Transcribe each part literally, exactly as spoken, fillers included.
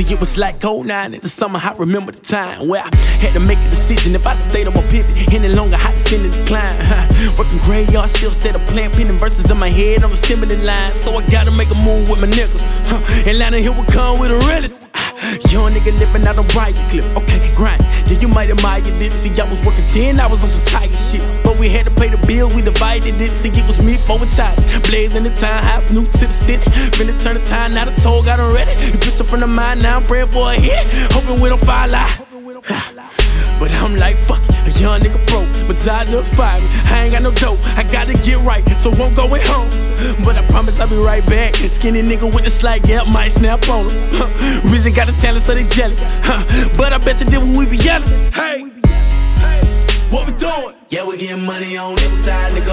It was like oh nine in the summer, I remember the time where I had to make a decision. If I stayed on my pivot, any longer I had to send in the decline. Working graveyard shifts, set a plan, pinning verses in my head on the assembly line. So I gotta make a move with my niggas. Atlanta here will come with a realist. Young nigga living out on Riot Cliff, okay, grind. Yeah, you might admire this. See, I was working ten hours on some tiger shit, but we had to pay the bill, we divided it. See, it was me for a charge. Blazing the townhouse, new to the city. Finna turn the time, now the toll got them ready. You picture from the mind, now I'm praying for a hit. Hoping we don't fall out. But I'm like, fuck it, a young nigga broke, but God just fired me. I ain't got no dope, I gotta get right, so won't go at home. But I promise I'll be right back. Skinny nigga with the slide, yeah, might snap on him. Huh. Reason got the talent, so they jelly. Huh. But I bet you did when we be yelling. Hey, hey, what we doing? Yeah, we getting money on this side, nigga.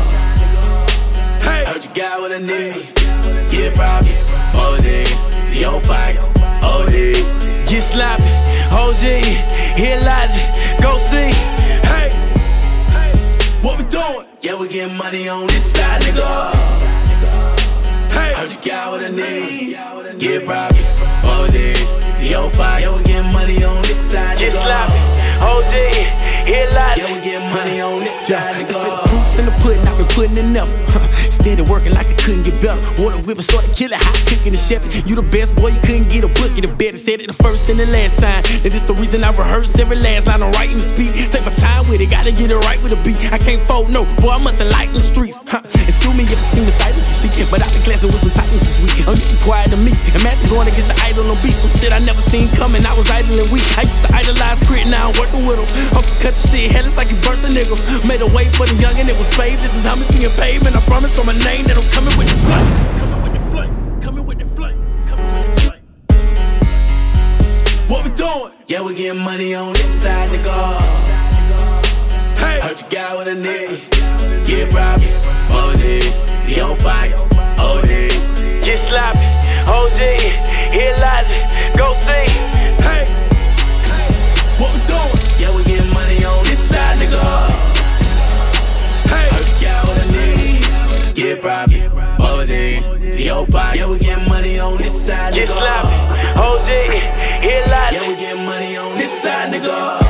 Hey, heard you got what I need. Get it profit, O D, to your pockets, O D. Get sloppy, O G, hit Logic, go see. Hey, hey, what we doing? Yeah, we getting money on this side, nigga. Hey, heard you got what I need. Get profit, O D, to your pocket. Yeah, we getting money on this side, nigga. Get sloppy, O G, hit Logic. Yeah, we getting money on this side, nigga. Proofs in the pudding, I've been putting in up. Steady working like I couldn't get better. Water whipping, sort of killer, hot cooking the chef. You the best boy, you couldn't get a book in the bed. Said it the first and the last time. And it's the reason I rehearse every last line I'm writing the speech. Take my time with it, gotta get it right with a beat. I can't fold, no, boy, I mustn't like the streets. Huh. Excuse me if it seems silent, you see. But I've been clashing with some titans this week. I'm used to quiet to me. Imagine going against an idol on beat. Some shit I never seen coming, I was idle and weak. I used to idolize Crit, now I'm working with him. Hope you cut the shit, hell, it's like you birthed a nigga. Made a way for the young and it was paid. This is how much being paid, man. I promise on my name that I'm coming with the flight. Coming with the flight. Coming with the flight. Coming with the flight. What we doing? Yeah, we getting money on this side, nigga. Hey, heard you got what I need. Get profit, O D, to your pockets, O D. Get sloppy, O G, hit Logic, go see. Hey, what we doing? Yeah, we getting money on this side, nigga. Hey, heard you got what I need. Get profit, O D, to your pocket. Yeah, we getting money on this side, nigga. Get sloppy, O G, hit Logic. Yeah, we getting money on this side, nigga.